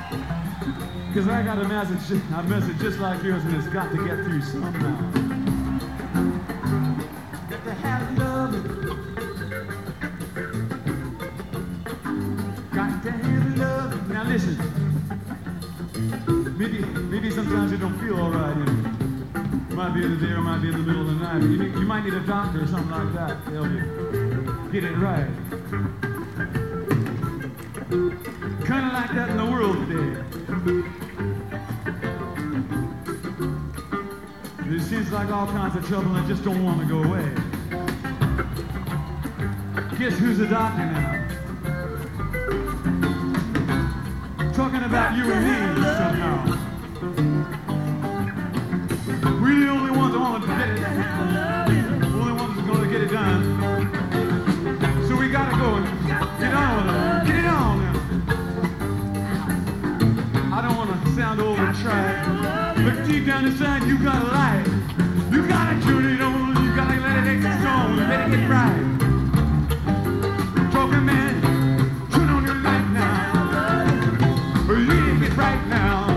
Because I got a message just like yours, and it's got to get through somehow. Got to have love. Got to have love. Now listen. Maybe sometimes you don't feel all right. It might be in the day or might be in the middle of the night. You might need a doctor or something like that to help you get it right. Kind of like that in the world today. It seems like all kinds of trouble that just don't want to go away. Guess who's the doctor now? Talking about you and me somehow. We're the only ones that want to get it. The only ones that's going to get it done. So we got to go and get on with it. Get it on now. I don't want to sound old and trite, but deep down inside you got a light. You got to turn it on. You got to let it get strong. Let it get right. Talking man, turn on your light now. You need to get right now.